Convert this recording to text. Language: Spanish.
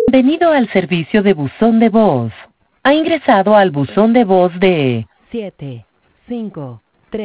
Bienvenido al servicio de buzón de voz. Ha ingresado al buzón de voz de 7, 5,